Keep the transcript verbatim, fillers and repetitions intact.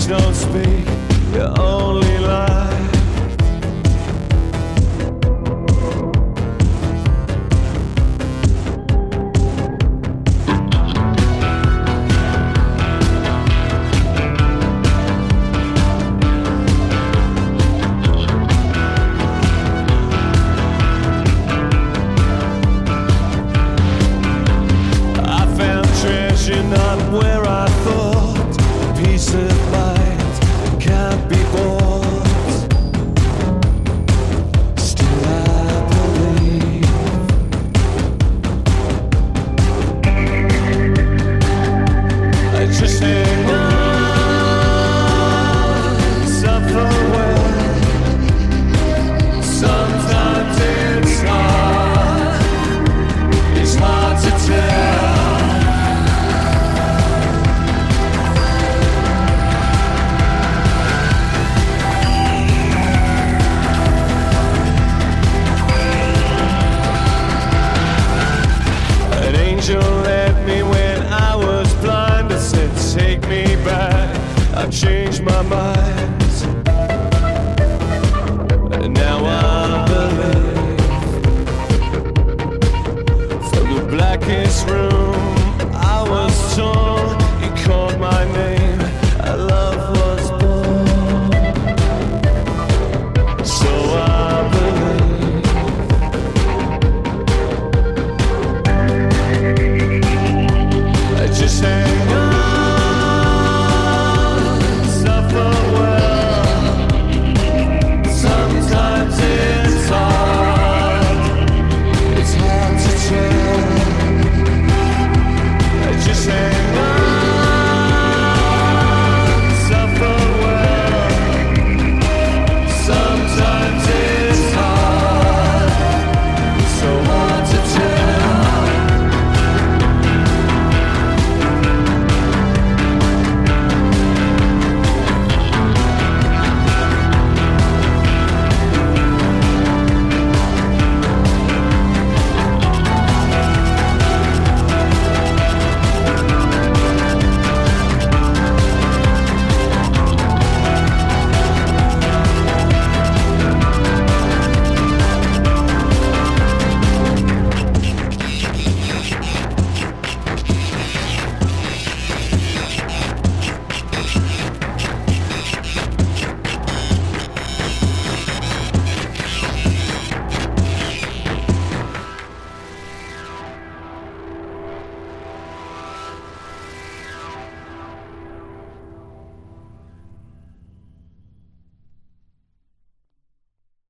don't speak, you only lie. Not where I thought. Peace of mind can't be bought. Still I believe. I just hang on, suffer well. Sometimes it's hard. It's hard to tell. Angel led me when I was blind. I said, take me back. I changed my mind.